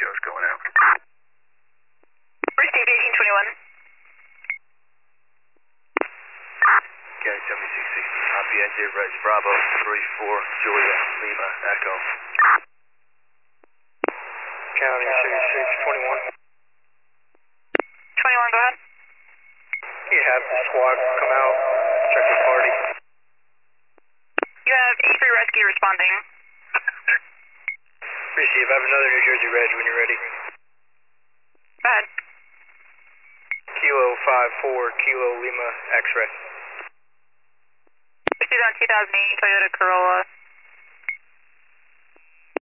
show's going out. Receive 1821. County 7660, copy NJ Res Bravo 34 Julia Lima Echo. County 6621. 21, go ahead. You have the squad come out, check the party. You have E3 Rescue responding. Receive, I have another New Jersey Reg when you're ready. Go ahead. Kilo 54, Kilo Lima X-ray. Received on 2008 Toyota Corolla.